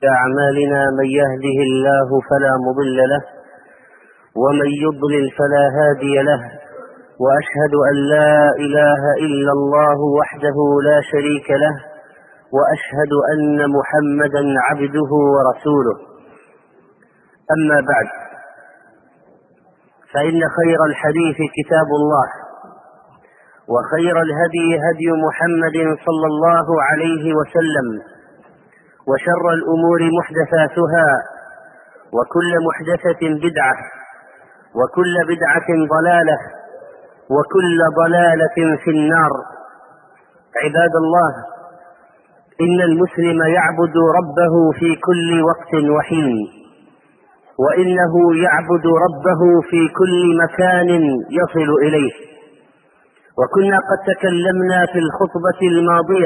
أعمالنا من يهده الله فلا مضل له ومن يضلل فلا هادي له، وأشهد أن لا إله إلا الله وحده لا شريك له، وأشهد أن محمدا عبده ورسوله. أما بعد، فإن خير الحديث كتاب الله، وخير الهدي هدي محمد صلى الله عليه وسلم، وشر الأمور محدثاتها، وكل محدثة بدعة، وكل بدعة ضلالة، وكل ضلالة في النار. عباد الله، إن المسلم يعبد ربه في كل وقت وحين، وإنه يعبد ربه في كل مكان يصل إليه. وكنا قد تكلمنا في الخطبة الماضية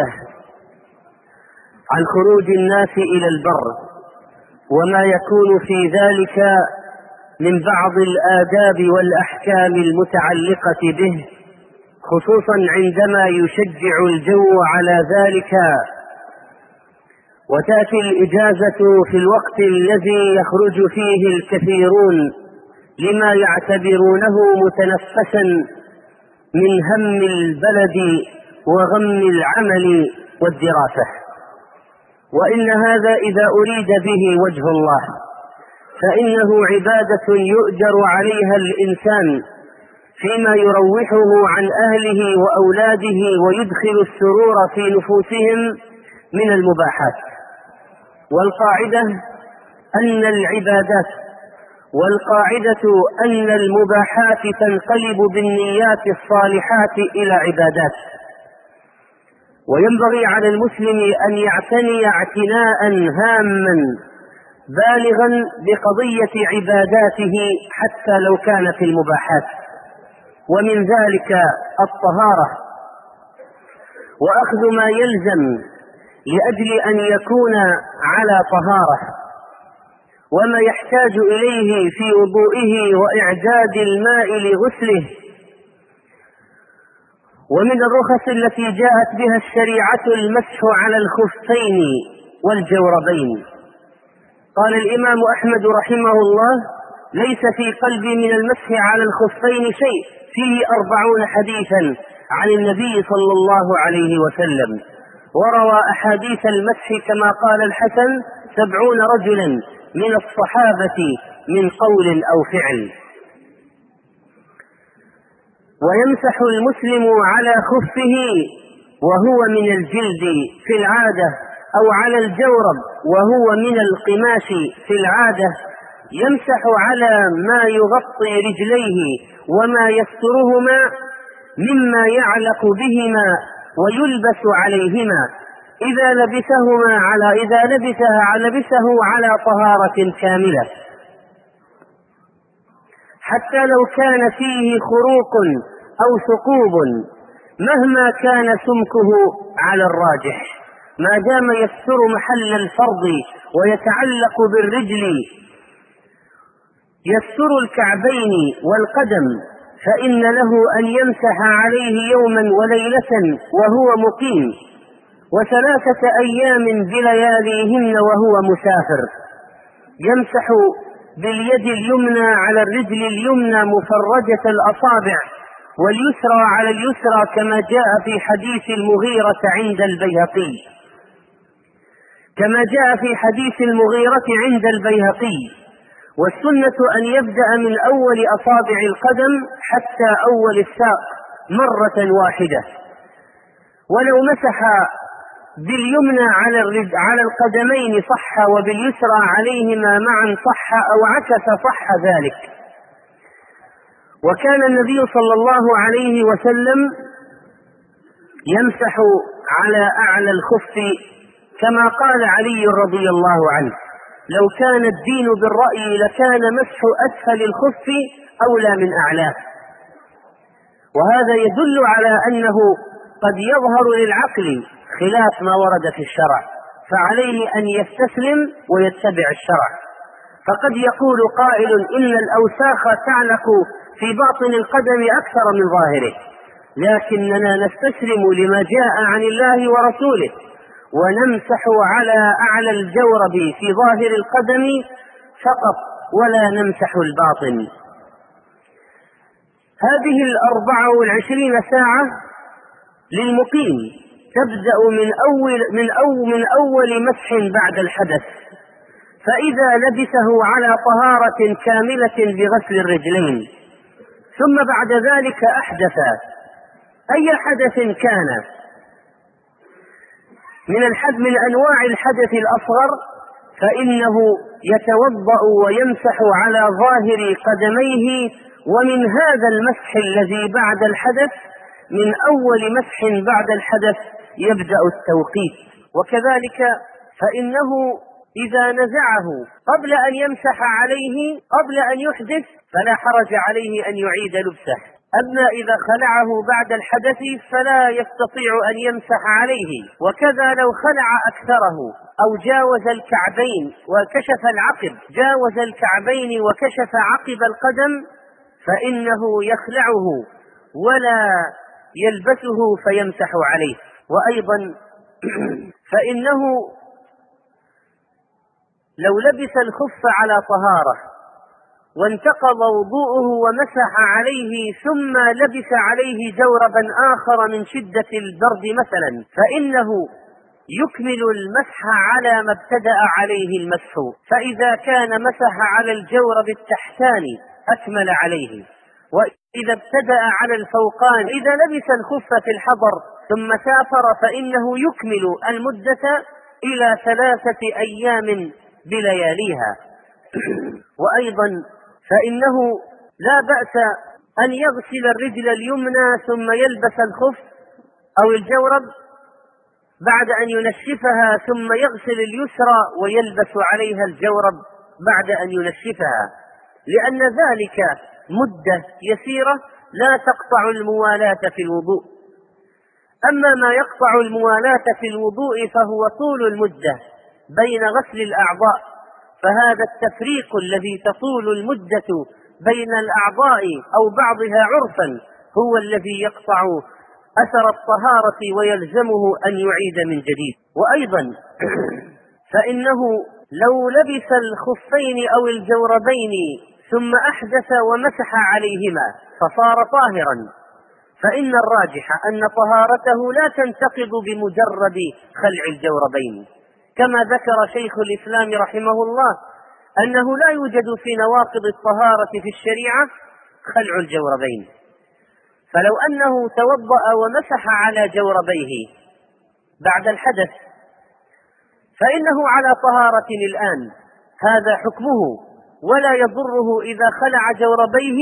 عن خروج الناس إلى البر، وما يكون في ذلك من بعض الآداب والأحكام المتعلقة به، خصوصا عندما يشجع الجو على ذلك، وتأتي الإجازة في الوقت الذي يخرج فيه الكثيرون لما يعتبرونه متنفسا من هم البلد وغم العمل والدراسة. وإن هذا إذا أريد به وجه الله فإنه عبادة يؤجر عليها الإنسان فيما يروحه عن أهله وأولاده ويدخل السرور في نفوسهم من المباحات. والقاعدة أن المباحات تنقلب بالنيات الصالحات إلى عبادات. وينبغي على المسلم أن يعتني اعتناء هاما بالغا بقضية عباداته حتى لو كان في المباحات، ومن ذلك الطهارة، وأخذ ما يلزم لأجل أن يكون على طهارة، وما يحتاج إليه في وضوئه وإعداد الماء لغسله. ومن الرخص التي جاءت بها الشريعة المسح على الخفين والجوربين. قال الإمام أحمد رحمه الله: ليس في قلبي من المسح على الخفين شيء، فيه 40 حديثا عن النبي صلى الله عليه وسلم، وروى أحاديث المسح كما قال الحسن 70 رجلا من الصحابة من قول أو فعل. ويمسح المسلم على خفه وهو من الجلد في العادة، أو على الجورب وهو من القماش في العادة. يمسح على ما يغطي رجليه وما يسترهما مما يعلق بهما ويلبس عليهما إذا لبسه على طهارة كاملة، حتى لو كان فيه خروق أو ثقوب مهما كان سمكه على الراجح، ما دام يستر محل الفرض ويتعلق بالرجل، يستر الكعبين والقدم، فإن له أن يمسح عليه يوما وليلة وهو مقيم، و3 أيام بلياليهن وهو مسافر. يمسح باليد اليمنى على الرجل اليمنى مفرجة الأصابع، واليسرى على اليسرى كما جاء في حديث المغيرة عند البيهقي. والسنة أن يبدأ من أول أصابع القدم حتى أول الساق مرة واحدة. ولو مسح باليمنى على القدمين صح، وباليسرى عليهما معا صح، أو عكس صح ذلك. وكان النبي صلى الله عليه وسلم يمسح على أعلى الخف كما قال علي رضي الله عنه: لو كان الدين بالرأي لكان مسح أسفل الخف أولى من أعلاه. وهذا يدل على أنه قد يظهر للعقل خلاف ما ورد في الشرع، فعليه أن يستسلم ويتبع الشرع. فقد يقول قائل: إن الأوساخ تعلق في باطن القدم أكثر من ظاهره، لكننا نستسلم لما جاء عن الله ورسوله، ونمسح على أعلى الجورب في ظاهر القدم فقط ولا نمسح الباطن. هذه 24 ساعة للمقيم تبدأ من أول مسح بعد الحدث، فإذا لبسه على طهارة كاملة بغسل الرجلين، ثم بعد ذلك أحدث أي حدث كان من أنواع الحدث الأصغر، فإنه يتوضأ ويمسح على ظاهر قدميه. ومن هذا المسح الذي بعد الحدث، من أول مسح بعد الحدث يبدأ التوقيت. وكذلك فإنه إذا نزعه قبل أن يمسح عليه قبل أن يحدث فلا حرج عليه أن يعيد لبسه، أما إذا خلعه بعد الحدث فلا يستطيع أن يمسح عليه. وكذا لو خلع أكثره أو جاوز الكعبين وكشف العقب، جاوز الكعبين وكشف عقب القدم، فإنه يخلعه ولا يلبسه فيمسح عليه. وأيضا فإنه لو لبس الخف على طهارة وانتقض وضوءه ومسح عليه ثم لبس عليه جوربا آخر من شدة البرد مثلا، فإنه يكمل المسح على ما ابتدأ عليه المسح. فإذا كان مسح على الجورب التحتاني أكمل عليه، وإذا ابتدأ على الفوقان إذا لبس الخف في الحضر ثم سافر فإنه يكمل المدة إلى 3 أيام بلياليها. وأيضا فإنه لا بأس أن يغسل الرجل اليمنى ثم يلبس الخف أو الجورب بعد أن ينشفها، ثم يغسل اليسرى ويلبس عليها الجورب بعد أن ينشفها، لأن ذلك مدة يسيرة لا تقطع الموالاة في الوضوء. أما ما يقطع الموالاة في الوضوء فهو طول المدة بين غسل الأعضاء، فهذا التفريق الذي تطول المدة بين الأعضاء أو بعضها عرفا هو الذي يقطع أثر الطهارة ويلزمه أن يعيد من جديد. وأيضا فإنه لو لبس الخفين أو الجوربين ثم أحدث ومسح عليهما فصار طاهرا، فإن الراجح أن طهارته لا تنتقض بمجرد خلع الجوربين، كما ذكر شيخ الإسلام رحمه الله أنه لا يوجد في نواقض الطهارة في الشريعة خلع الجوربين. فلو أنه توضأ ومسح على جوربيه بعد الحدث فإنه على طهارة الآن، هذا حكمه، ولا يضره إذا خلع جوربيه،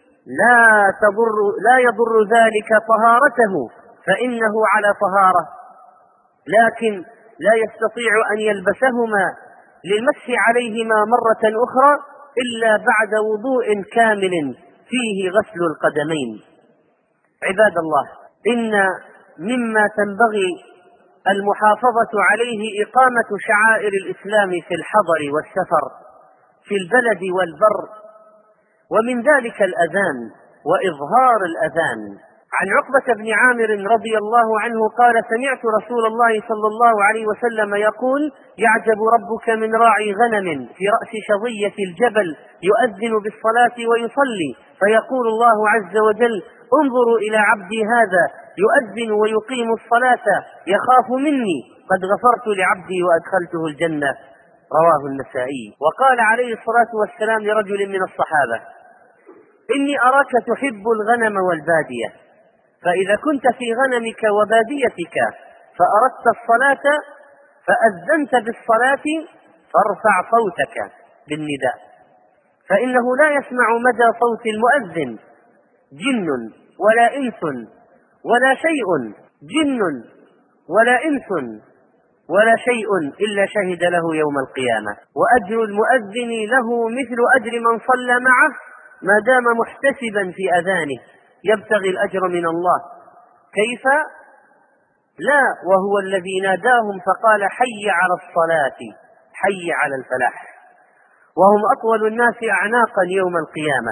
لا يضر ذلك طهارته، فإنه على طهارة، لكن لا يستطيع أن يلبسهما للمسح عليهما مرة أخرى إلا بعد وضوء كامل فيه غسل القدمين. عباد الله، إن مما تنبغي المحافظة عليه إقامة شعائر الإسلام في الحضر والسفر، في البلد والبر، ومن ذلك الأذان وإظهار الأذان. عن عقبة بن عامر رضي الله عنه قال: سمعت رسول الله صلى الله عليه وسلم يقول: يعجب ربك من راعي غنم في رأس شظية الجبل يؤذن بالصلاة ويصلي، فيقول الله عز وجل: انظروا إلى عبدي هذا يؤذن ويقيم الصلاة يخاف مني، قد غفرت لعبدي وأدخلته الجنة. رواه النسائي. وقال عليه الصلاة والسلام لرجل من الصحابة: إني أراك تحب الغنم والبادية، فإذا كنت في غنمك وباديتك فأردت الصلاة فأذنت بالصلاة فارفع صوتك بالنداء، فإنه لا يسمع مدى صوت المؤذن جن ولا إنس ولا شيء، جن ولا إنس ولا شيء إلا شهد له يوم القيامة، وأجر المؤذن له مثل أجر من صلى معه ما دام محتسبا في أذانه يبتغي الأجر من الله. كيف؟ لا، وهو الذي ناداهم فقال: حي على الصلاة حي على الفلاح، وهم أطول الناس أعناقا يوم القيامة،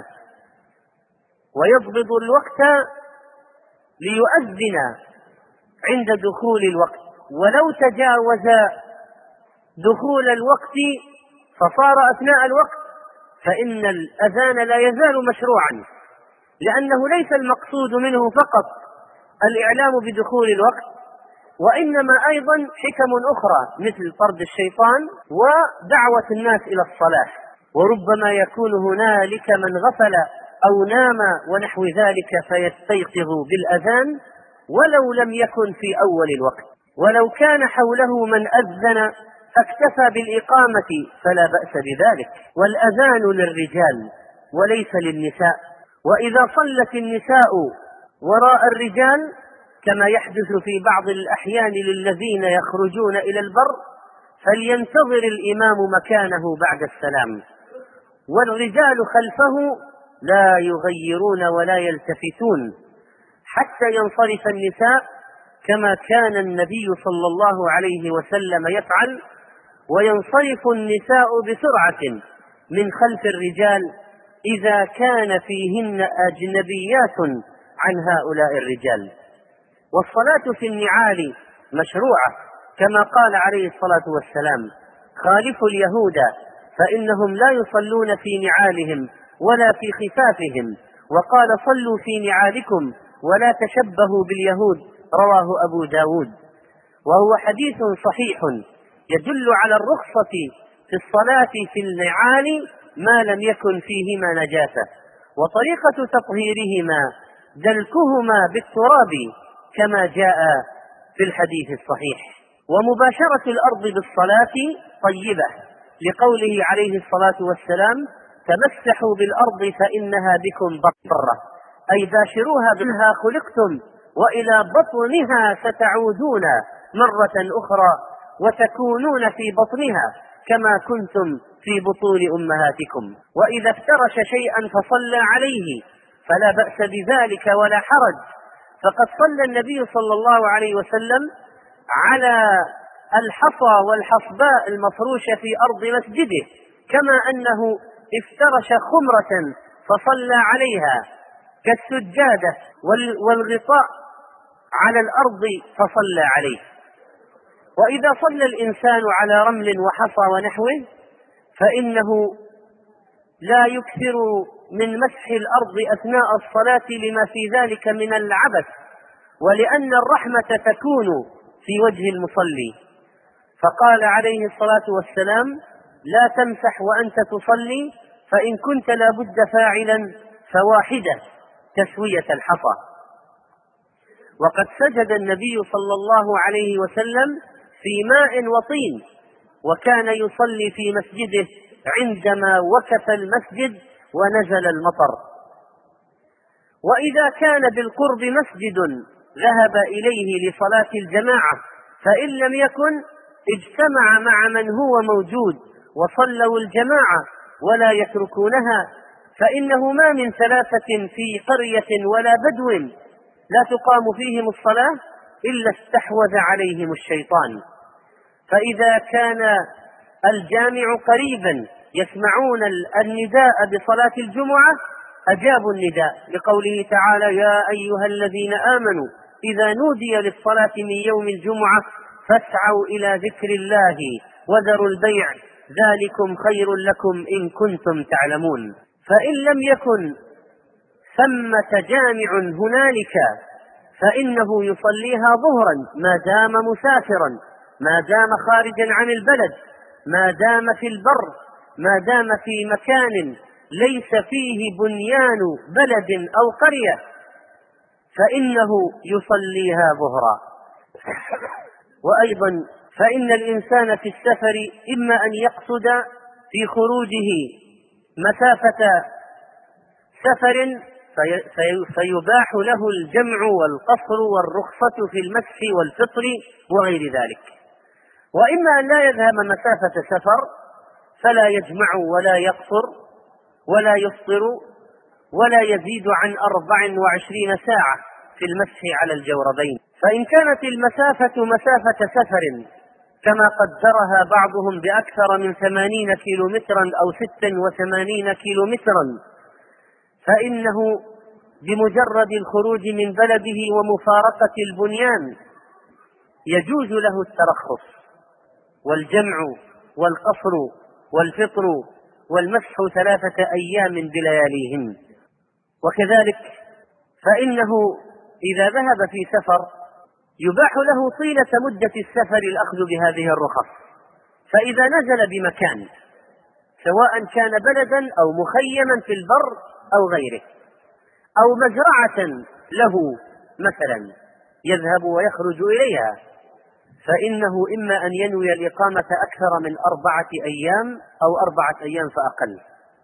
ويضبط الوقت ليؤذن عند دخول الوقت، ولو تجاوز دخول الوقت فصار أثناء الوقت فإن الأذان لا يزال مشروعا، لأنه ليس المقصود منه فقط الإعلام بدخول الوقت، وإنما أيضا حكم أخرى مثل طرد الشيطان ودعوة الناس إلى الصلاة. وربما يكون هنالك من غفل أو نام ونحو ذلك فيستيقظ بالأذان ولو لم يكن في أول الوقت، ولو كان حوله من أذن فاكتفى بالإقامة فلا بأس بذلك. والأذان للرجال وليس للنساء، وإذا صلت النساء وراء الرجال كما يحدث في بعض الأحيان للذين يخرجون إلى البر فلينتظر الإمام مكانه بعد السلام، والرجال خلفه لا يغيرون ولا يلتفتون حتى ينصرف النساء كما كان النبي صلى الله عليه وسلم يفعل، وينصرف النساء بسرعة من خلف الرجال إذا كان فيهن أجنبيات عن هؤلاء الرجال. والصلاة في النعال مشروعة كما قال عليه الصلاة والسلام: خالفوا اليهود فإنهم لا يصلون في نعالهم ولا في خفافهم، وقال: صلوا في نعالكم ولا تشبهوا باليهود، رواه أبو داود. وهو حديث صحيح يدل على الرخصة في الصلاة في النعال ما لم يكن فيهما نجاسة، وطريقة تطهيرهما دلكهما بالتراب كما جاء في الحديث الصحيح. ومباشرة الأرض بالصلاة طيبة، لقوله عليه الصلاة والسلام: تمسحوا بالأرض فإنها بكم بطرة، أي باشروها بها خلقتم وإلى بطنها ستعودون مرة أخرى وتكونون في بطنها كما كنتم في بطون أمهاتكم. وإذا افترش شيئا فصلى عليه فلا بأس بذلك ولا حرج، فقد صلى النبي صلى الله عليه وسلم على الحصى والحصباء المفروشة في أرض مسجده، كما أنه افترش خمرة فصلى عليها كالسجادة والغطاء على الأرض فصلى عليه. وإذا صلى الإنسان على رمل وحصى ونحوه فإنه لا يكثر من مسح الأرض أثناء الصلاة لما في ذلك من العبث، ولأن الرحمة تكون في وجه المصلي، فقال عليه الصلاة والسلام: لا تمسح وأنت تصلي، فإن كنت لا بد فاعلا فواحدة تسوية الحصى. وقد سجد النبي صلى الله عليه وسلم في ماء وطين، وكان يصلي في مسجده عندما وكف المسجد ونزل المطر. وإذا كان بالقرب مسجد ذهب إليه لصلاة الجماعة، فإن لم يكن اجتمع مع من هو موجود وصلوا الجماعة ولا يتركونها، فإنه ما من ثلاثة في قرية ولا بدو لا تقام فيهم الصلاة إلا استحوذ عليهم الشيطان. فإذا كان الجامع قريبا يسمعون النداء بصلاة الجمعة أجابوا النداء، لقوله تعالى: يا أيها الذين آمنوا إذا نودي للصلاة من يوم الجمعة فاسعوا إلى ذكر الله وذروا البيع ذلكم خير لكم إن كنتم تعلمون. فإن لم يكن ثمة جامع هنالك فإنه يصليها ظهرا ما دام مسافرا، ما دام خارجا عن البلد، ما دام في البر، ما دام في مكان ليس فيه بنيان بلد أو قرية فإنه يصليها ظهرا. وأيضا فإن الإنسان في السفر إما أن يقصد في خروجه مسافة سفر فيباح له الجمع والقصر والرخصة في المسح والفطر وغير ذلك، وإما أن لا يذهب مسافة سفر فلا يجمع ولا يقصر ولا يفطر ولا يزيد عن 24 ساعة في المسح على الجوربين. فإن كانت المسافة مسافة سفر كما قدرها بعضهم بأكثر من 80 كيلومترا أو 86 كيلومترا، فإنه بمجرد الخروج من بلده ومفارقة البنيان يجوز له الترخص والجمع والقصر والفطر والمسح 3 أيام بلياليهن. وكذلك فإنه إذا ذهب في سفر يباح له طيلة مدة السفر الأخذ بهذه الرخص، فإذا نزل بمكان سواء كان بلدا أو مخيما في البر أو غيره أو مزرعة له مثلا يذهب ويخرج إليها، فإنه إما أن ينوي الإقامة أكثر من 4 أيام أو 4 أيام فأقل.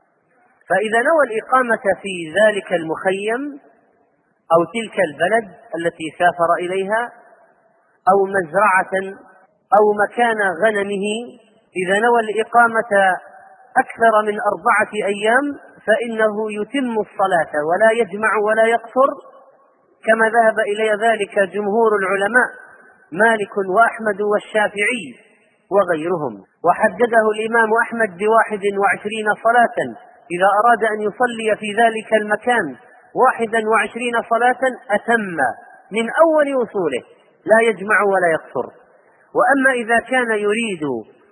فإذا نوى الإقامة في ذلك المخيم أو تلك البلد التي سافر إليها أو مزرعة أو مكان غنمه، إذا نوى الإقامة أكثر من 4 أيام فإنه يتم الصلاة ولا يجمع ولا يقصر، كما ذهب إلى ذلك جمهور العلماء مالك وأحمد والشافعي وغيرهم. وحدده الإمام أحمد ب21 صلاة إذا أراد أن يصلي في ذلك المكان 21 صلاة أتم من أول وصوله لا يجمع ولا يقصر. وأما إذا كان يريد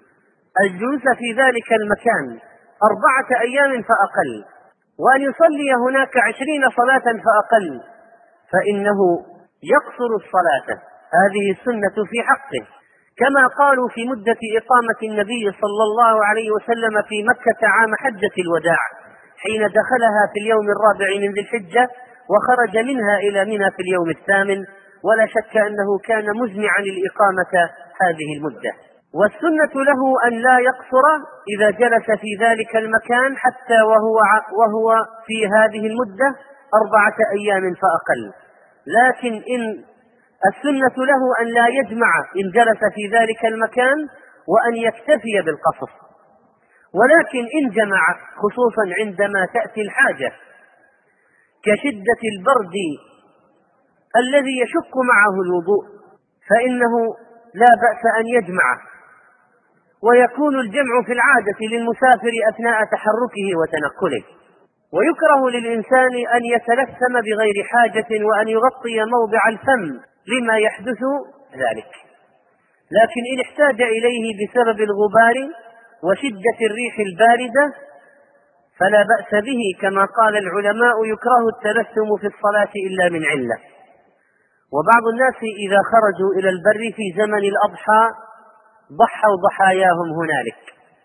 الجلوس في ذلك المكان 4 أيام فأقل وأن يصلي هناك 20 صلاة فأقل فإنه يقصر الصلاة، هذه السنة في حقه، كما قالوا في مدة إقامة النبي صلى الله عليه وسلم في مكة عام حجة الوداع حين دخلها في اليوم 4 من ذي الحجة وخرج منها إلى منى في اليوم 8، ولا شك أنه كان مزمعا الإقامة هذه المدة. والسنة له أن لا يقصر إذا جلس في ذلك المكان حتى وهو في هذه المدة 4 أيام فأقل، لكن إن السنة له أن لا يجمع إن جلس في ذلك المكان وأن يكتفي بالقصر. ولكن إن جمع خصوصا عندما تأتي الحاجة كشدة البرد الذي يشق معه الوضوء فإنه لا بأس أن يجمع، ويكون الجمع في العادة للمسافر أثناء تحركه وتنقله، ويكره للإنسان أن يتلثم بغير حاجة وأن يغطي موضع الفم لما يحدث ذلك. لكن إن احتاج إليه بسبب الغبار وشدة الريح الباردة فلا بأس به، كما قال العلماء يكره التلثم في الصلاة إلا من علة. وبعض الناس إذا خرجوا إلى البر في زمن الأضحى ضحوا ضحاياهم هنالك،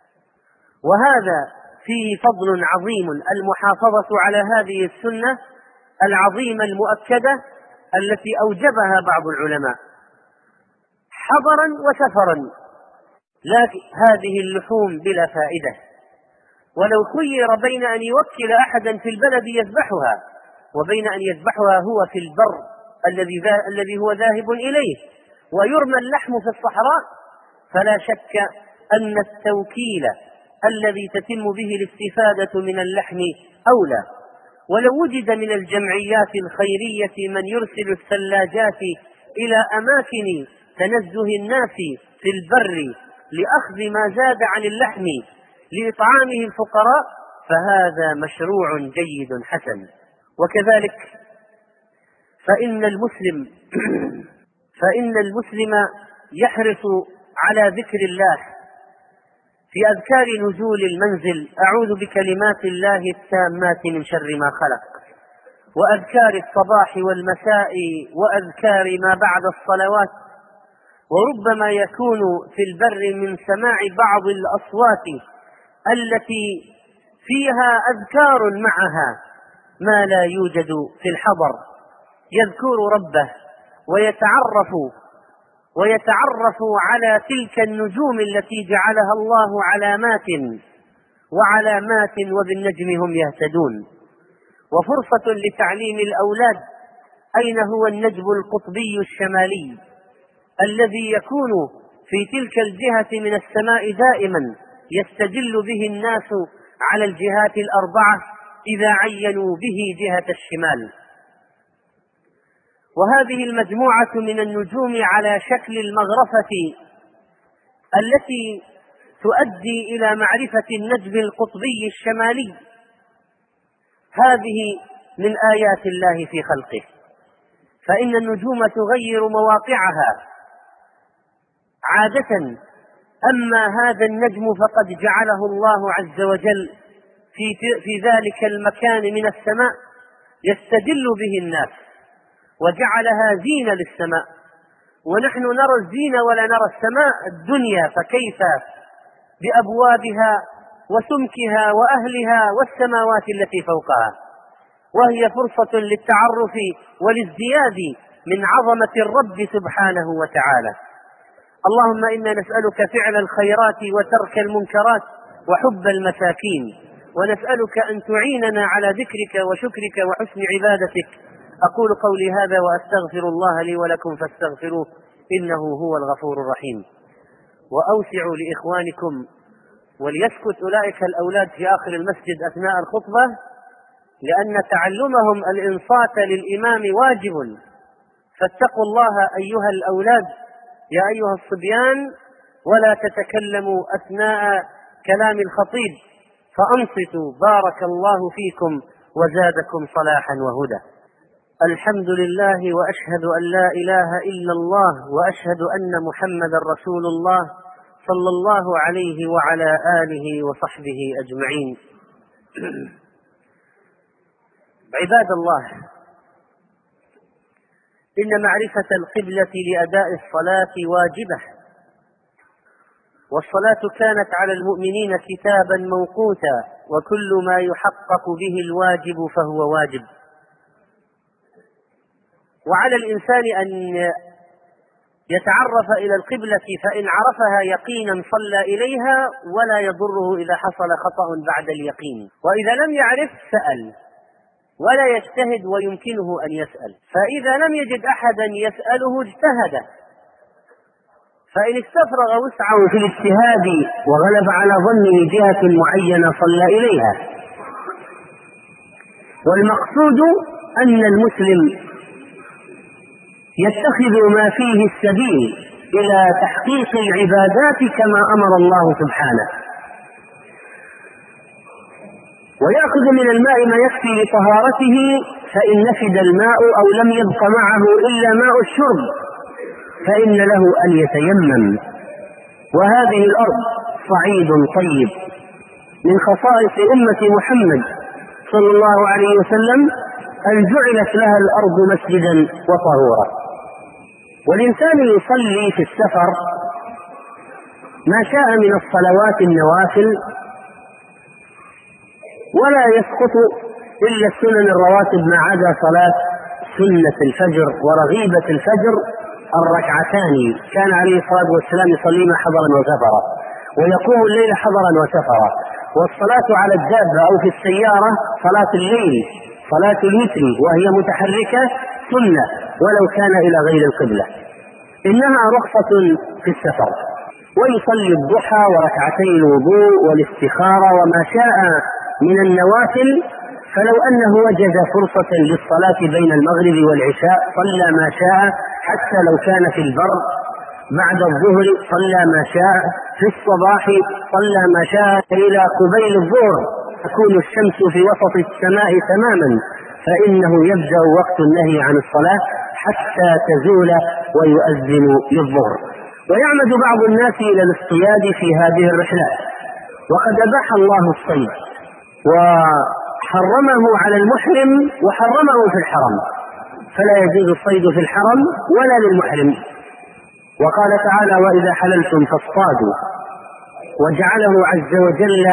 وهذا فيه فضل عظيم المحافظة على هذه السنة العظيمة المؤكدة التي أوجبها بعض العلماء حضرا وسفرا. لكن هذه اللحوم بلا فائدة، ولو خير بين أن يوكل أحدا في البلد يذبحها وبين أن يذبحها هو في البر الذي هو ذاهب إليه ويرمى اللحم في الصحراء، فلا شك أن التوكيل الذي تتم به الاستفادة من اللحم أولى. ولو وجد من الجمعيات الخيرية من يرسل الثلاجات إلى أماكن تنزه الناس في البر لأخذ ما زاد عن اللحم لإطعامه الفقراء فهذا مشروع جيد حسن. وكذلك فإن المسلم يحرص على ذكر الله في أذكار نزول المنزل: أعوذ بكلمات الله التامات من شر ما خلق، وأذكار الصباح والمساء، وأذكار ما بعد الصلوات. وربما يكون في البر من سماع بعض الأصوات التي فيها أذكار معها ما لا يوجد في الحضر، يذكر ربه ويتعرف على تلك النجوم التي جعلها الله وعلامات وبالنجم هم يهتدون. وفرصة لتعليم الأولاد أين هو النجم القطبي الشمالي الذي يكون في تلك الجهة من السماء دائما يستدل به الناس على الجهات 4 إذا عينوا به جهة الشمال. وهذه المجموعة من النجوم على شكل المغرفة التي تؤدي إلى معرفة النجم القطبي الشمالي، هذه من آيات الله في خلقه، فإن النجوم تغير مواقعها عادة. أما هذا النجم فقد جعله الله عز وجل في ذلك المكان من السماء يستدل به الناس، وجعلها زينة للسماء، ونحن نرى الزينة ولا نرى السماء الدنيا، فكيف بأبوابها وسمكها وأهلها والسماوات التي فوقها، وهي فرصة للتعرف وللازدياد من عظمة الرب سبحانه وتعالى. اللهم إنا نسألك فعل الخيرات وترك المنكرات وحب المساكين، ونسألك أن تعيننا على ذكرك وشكرك وحسن عبادتك. أقول قولي هذا وأستغفر الله لي ولكم فاستغفروه إنه هو الغفور الرحيم. وأوسعوا لإخوانكم وليسكت أولئك الأولاد في آخر المسجد أثناء الخطبة، لأن تعلمهم الإنصات للإمام واجب، فاتقوا الله أيها الأولاد يا أيها الصبيان، ولا تتكلموا أثناء كلام الخطيب، فأنصتوا بارك الله فيكم وزادكم صلاحا وهدى. الحمد لله وأشهد أن لا إله إلا الله وأشهد أن محمدا رسول الله صلى الله عليه وعلى آله وصحبه أجمعين. عباد الله، إن معرفة القبلة لأداء الصلاة واجبة، والصلاة كانت على المؤمنين كتابا موقوتا، وكل ما يحقق به الواجب فهو واجب. وعلى الإنسان أن يتعرف إلى القبلة، فإن عرفها يقينا صلى إليها ولا يضره إذا حصل خطأ بعد اليقين، وإذا لم يعرف سأل ولا يجتهد ويمكنه أن يسأل، فإذا لم يجد أحدا يسأله اجتهد، فإن استفرغ وسعه في الاجتهاد وغلب على ظنه جهة معينة صلى إليها. والمقصود أن المسلم يتخذ ما فيه السبيل إلى تحقيق العبادات كما أمر الله سبحانه، ويأخذ من الماء ما يكفي لطهارته، فإن نفد الماء أو لم يبق معه إلا ماء الشرب فإن له أن يتيمم. وهذه الأرض صعيد طيب، من خصائص أمة محمد صلى الله عليه وسلم أن جعلت لها الأرض مسجدا وطهورا. والإنسان يصلي في السفر ما شاء من الصلوات النوافل، ولا يسقط إلا السنن الرواتب ما عدا صلاة سنة الفجر ورغيبة الفجر الركعتان، كان عليه الصلاة والسلام يصليها حضرا وسفرا، ويقوم الليل حضرا وسفرا. والصلاة على الدابة أو في السيارة صلاة الليل، صلاة الوتر وهي متحركة سنة ولو كان إلى غير القبلة، إنها رخصة في السفر. ويصلي الضحى وركعتي الوضوء والاستخارة وما شاء من النوافل، فلو أنه وجد فرصة للصلاة بين المغرب والعشاء صلى ما شاء، حتى لو كان في البر بعد الظهر صلى ما شاء، في الصباح صلى ما شاء، إلى قبيل الظهر تكون الشمس في وسط السماء تماما، فإنه يبدأ وقت النهي عن الصلاة حتى تزول ويؤذن للظهر. ويعمد بعض الناس إلى الاصطياد في هذه الرحلات، وقد أباح الله الصيد وحرمه على المحرم وحرمه في الحرم، فلا يجوز الصيد في الحرم ولا للمحرم. وقال تعالى: وإذا حللتم فاصطادوا، وجعله عز وجل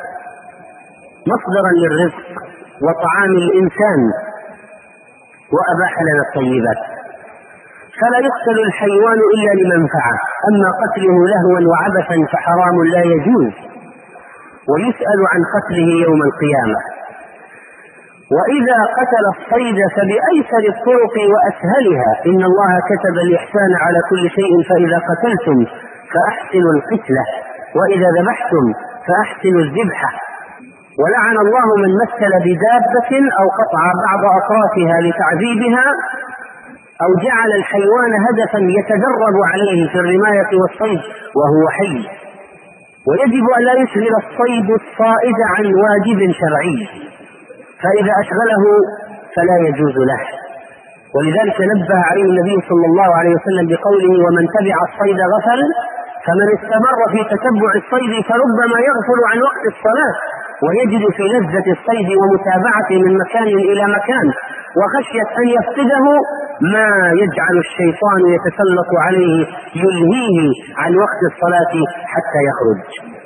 مصدرا للرزق وطعام الإنسان، وأباح لنا الطيبات. فلا يقتل الحيوان إلا لمنفعة، أما قتله لهوا وعبثا فحرام لا يجوز، ويسأل عن قتله يوم القيامة. وإذا قتل الصيد فبأيسر الطرق وأسهلها، إن الله كتب الإحسان على كل شيء، فإذا قتلتم فأحسنوا القتلة، وإذا ذبحتم فأحسنوا الذبحة. ولعن الله من مثل بدابة أو قطع بعض أطرافها لتعذيبها، أو جعل الحيوان هدفا يتدرب عليه في الرماية والصيد وهو حي. ويجب أن لا يشغل الصيد الصائد عن واجب شرعي، فإذا أشغله فلا يجوز له. ولذلك نبه عليه النبي صلى الله عليه وسلم بقوله: ومن تبع الصيد غفل. فمن استمر في تتبع الصيد فربما يغفل عن وقت الصلاة ويجد في لذة الصيد ومتابعته من مكان إلى مكان، وخشية أن يفقده ما يجعل الشيطان يتسلط عليه يلهيه عن وقت الصلاة حتى يخرج.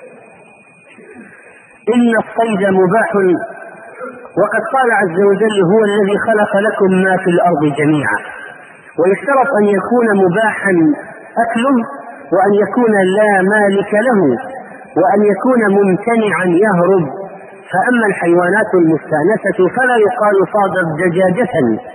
إن الصيد مباح، وقد قال عز وجل: هو الذي خلق لكم ما في الأرض جميعا. ويشترط أن يكون مباحا أكله، وأن يكون لا مالك له، وأن يكون ممتنعا يهرب. فأما الحيوانات المستأنسة فلا يقال صادت دجاجة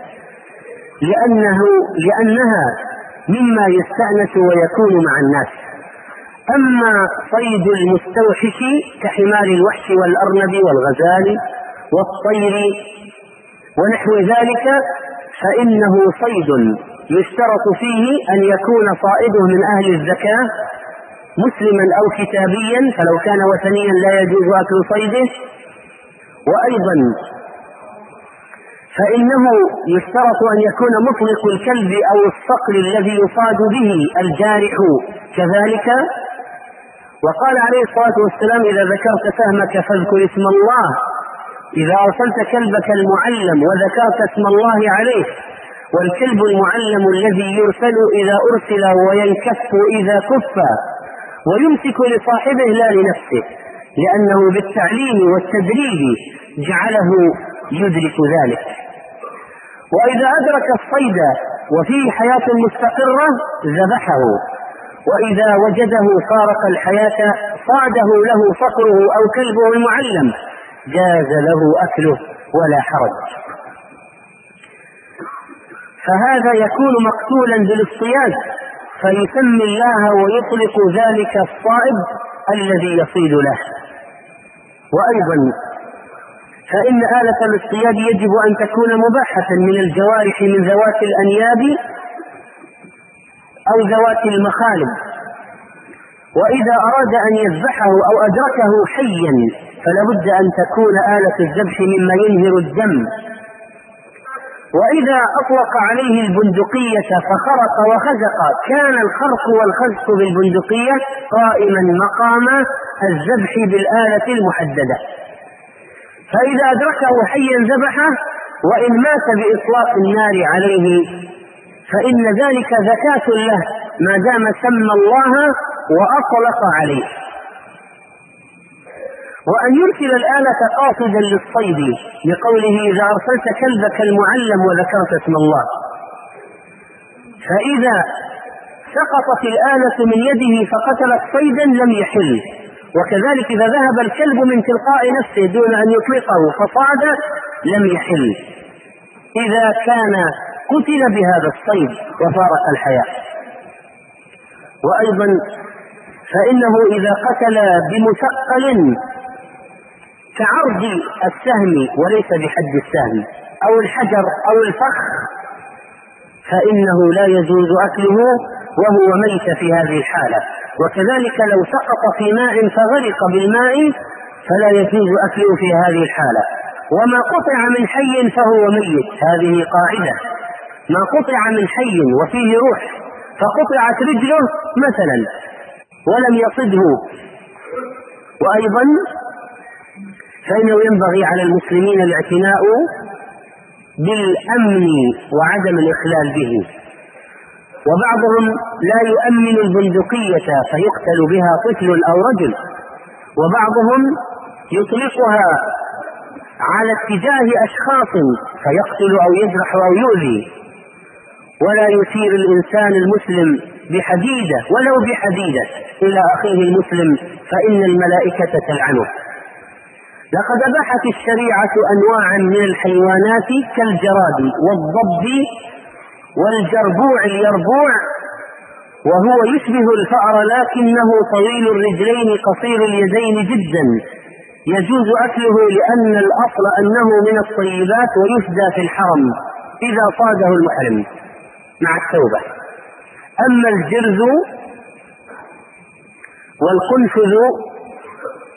لأنها مما يستأنس ويكون مع الناس. أما صيد المستوحش كحمار الوحش والأرنب والغزال والطير ونحو ذلك فإنه صيد يشترط فيه أن يكون صائده من أهل الزكاة مسلما أو كتابيا، فلو كان وثنيا لا يجوز أكل صيده. وأيضا فإنه يشترط أن يكون مطلق الكلب أو الصقر الذي يصاد به الجارح كذلك. وقال عليه الصلاة والسلام: إذا ذكرت سهمك فاذكر اسم الله. إذا أرسلت كلبك المعلم وذكرت اسم الله عليه. والكلب المعلم الذي يرسل إذا أرسل وينكف إذا كف، ويمسك لصاحبه لا لنفسه، لأنه بالتعليم والتدريب جعله يدرك ذلك. وإذا أدرك الصيد وفيه حياة مستقرة ذبحه، وإذا وجده فارق الحياة صاده له صقره أو كلبه المعلم جاز له أكله ولا حرج. فهذا يكون مقتولا بالاصطياد فيسمي الله ويطلق ذلك الصائد الذي يصيد له. وأيضا فإن آلة الاصطياد يجب أن تكون مباحة من الجوارح من ذوات الأنياب أو ذوات المخالب. وإذا أراد أن يذبحه أو أدركه حيا فلا بد أن تكون آلة الذبح مما ينهر الدم. وإذا أطلق عليه البندقية فخرق وخزق كان الخرق والخزق بالبندقية قائما مقام الذبح بالآلة المحددة. فإذا أدركه حيا ذبحه، وإن مات بإطلاق النار عليه فإن ذلك زكاة له ما دام سمى الله وأطلق عليه. وأن يرسل الآلة قاصدا للصيد لقوله: إذا أرسلت كلبك المعلم وذكرت اسم الله. فإذا سقطت الآلة من يده فقتلت صيدا لم يحل. وكذلك إذا ذهب الكلب من تلقاء نفسه دون أن يطلقه فصاد لم يحل إذا كان قتل بهذا الصيد وفارق الحياة. وأيضا فإنه إذا قتل بمثقل كعرض السهم وليس بحد السهم أو الحجر أو الفخ فإنه لا يجوز أكله وهو ميت في هذه الحالة. وكذلك لو سقط في ماء فغرق بالماء فلا يجوز أكله في هذه الحالة. وما قطع من حي فهو ميت، هذه قاعدة. ما قطع من حي وفيه روح فقطعت رجله مثلا ولم يصده. وأيضا فإنه ينبغي على المسلمين الاعتناء بالأمن وعدم الإخلال به. وبعضهم لا يؤمن البندقية فيقتل بها طفل أو رجل، وبعضهم يطلقها على اتجاه أشخاص فيقتل أو يجرح أو يؤذي. ولا يشير الإنسان المسلم بحديدة ولو بحديدة إلى أخيه المسلم فإن الملائكة تلعنه. لقد أباحت الشريعة أنواعا من الحيوانات كالجراد والضب والجربوع اليربوع، وهو يشبه الفأر لكنه طويل الرجلين قصير اليدين جدا، يجوز أكله لأن الأصل أنه من الطيبات ويفدى في الحرم إذا صاده المحرم مع التوبة. أما الجرذ والقنفذ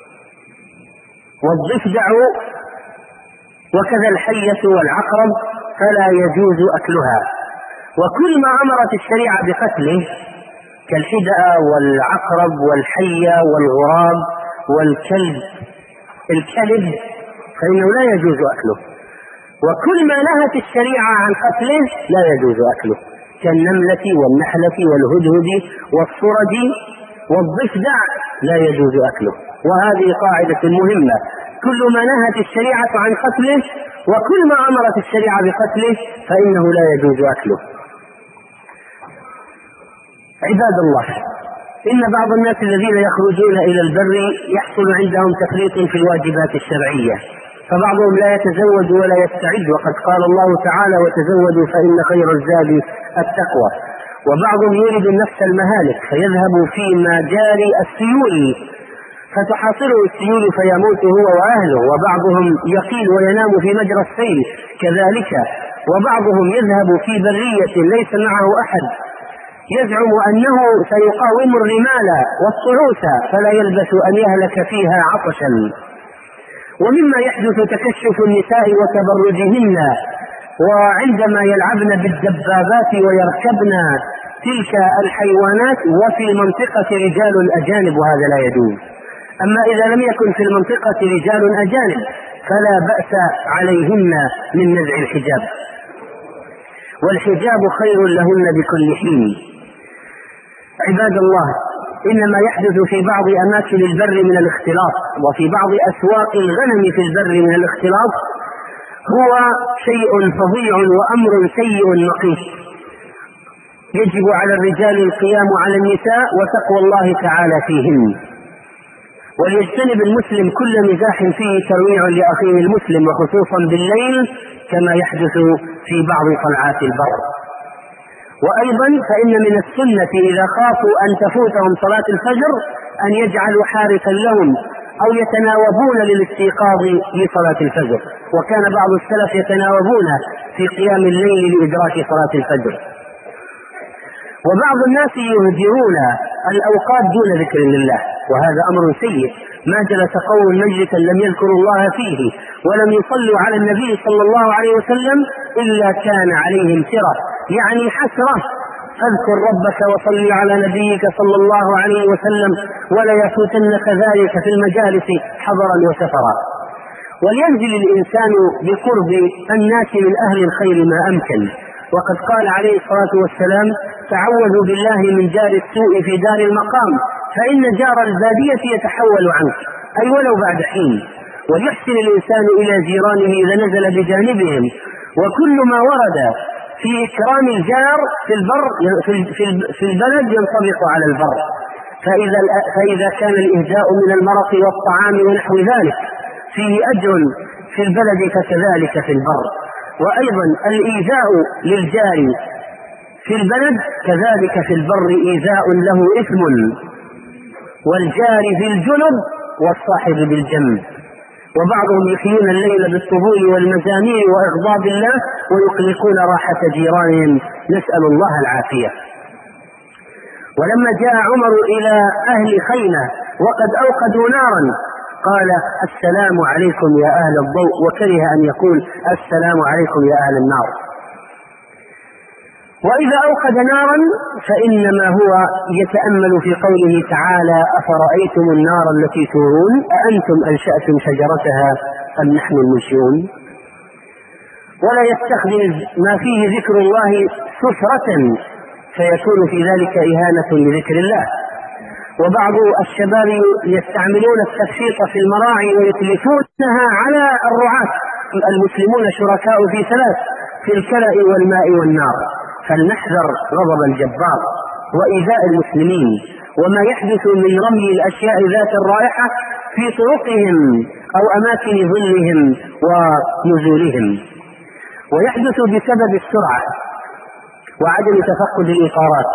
والضفدع وكذا الحية والعقرب فلا يجوز أكلها. وكل ما أمرت الشريعة بقتله كالحدأة والعقرب والحية والغراب والكلب فإنه لا يجوز أكله. وكل ما نهت الشريعة عن قتله لا يجوز أكله، كالنملة والنحلة والهدهد والصرد والضفدع لا يجوز أكله. وهذه قاعدة مهمة، كل ما نهت الشريعة عن قتله وكل ما أمرت الشريعة بقتله فإنه لا يجوز أكله. عباد الله، إن بعض الناس الذين يخرجون إلى البر يحصل عندهم تفريط في الواجبات الشرعية، فبعضهم لا يتزود ولا يستعد، وقد قال الله تعالى: وتزودوا فإن خير الزاد التقوى. وبعضهم يريد النفس المهالك فيذهب في مجاري السيول فتحاصره السيول فيموت هو وأهله. وبعضهم يقيل وينام في مجرى السيل كذلك. وبعضهم يذهب في برية ليس معه أحد يزعم أنه سيقاوم الرمال والصعوث فلا يلبث أن يهلك فيها عطشا. ومما يحدث تكشف النساء وتبرجهن، وعندما يلعبن بالدبابات ويركبن تلك الحيوانات وفي المنطقة رجال أجانب، وهذا لا يجوز. أما إذا لم يكن في المنطقة رجال أجانب فلا بأس عليهن من نزع الحجاب، والحجاب خير لهن بكل حين. عباد الله، إنما يحدث في بعض أماكن البر من الاختلاط وفي بعض أسواق الغنم في البر من الاختلاط هو شيء فظيع وأمر سيء نقيص. يجب على الرجال القيام على النساء وتقوى الله تعالى فيهن. وليجتنب المسلم كل مزاح فيه ترويع لأخيه المسلم، وخصوصا بالليل كما يحدث في بعض طلعات البر. وأيضا فإن من السنة إذا خافوا أن تفوتهم صلاة الفجر أن يجعلوا حارسا لهم أو يتناوبون للاستيقاظ لصلاة الفجر، وكان بعض السلف يتناوبون في قيام الليل لإدراك صلاة الفجر. وبعض الناس يهدرون الأوقات دون ذكر الله، وهذا أمر سيء. ما جلس قوم مجلسا لم يذكروا الله فيه ولم يصلوا على النبي صلى الله عليه وسلم إلا كان عليهم سرة، يعني حسرة. فاذكر ربك وصل على نبيك صلى الله عليه وسلم ولا يفوتنك ذلك في المجالس حضرا وسفرا. ولينزل الإنسان بقرب الناس من أهل الخير ما أمكن، وقد قال عليه الصلاة والسلام: تعوذوا بالله من جار السوء في دار المقام، فإن جار البادية يتحول عنك، أي ولو بعد حين. وليحسن الإنسان إلى جيرانه إذا نزل بجانبهم. وكل ما ورد في إكرام الجار في البلد ينطبق على البر، فإذا كان الإهداء من المرق والطعام ونحو ذلك فيه أجر في البلد فكذلك في البر. وأيضا الإيذاء للجار في البلد كذلك في البر إيذاء له إثم، والجار في الجنب والصاحب بالجنب. وبعضهم يحيون الليل بالطبول والمزامير وإغضاب الله ويقلقون راحة جيرانهم، نسأل الله العافية. ولما جاء عمر إلى أهل خيمة وقد أوقدوا نارا قال: السلام عليكم يا أهل الضوء، وكره أن يقول السلام عليكم يا أهل النار. وإذا أوقد نارا فإنما هو يتأمل في قوله تعالى: أفرأيتم النار التي تورون أأنتم أنشأتم شجرتها أم نحن المنشئون. ولا يستخدم ما فيه ذكر الله سفرة فيكون في ذلك إهانة لذكر الله. وبعض الشباب يستعملون التفشيط في المراعي ويتلفونها على الرعاة. المسلمون شركاء في ثلاث: في الكلأ والماء والنار. فلنحذر غضب الجبار وإيذاء المسلمين، وما يحدث من رمي الأشياء ذات الرائحة في طرقهم أو أماكن ظلهم ونزولهم. ويحدث بسبب السرعة وعدم تفقد الإطارات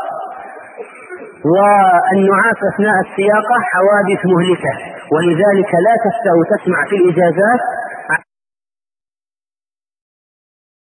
والنعاس أثناء السياقة حوادث مهلكة، ولذلك لا تستطيع تسمع في الإجازات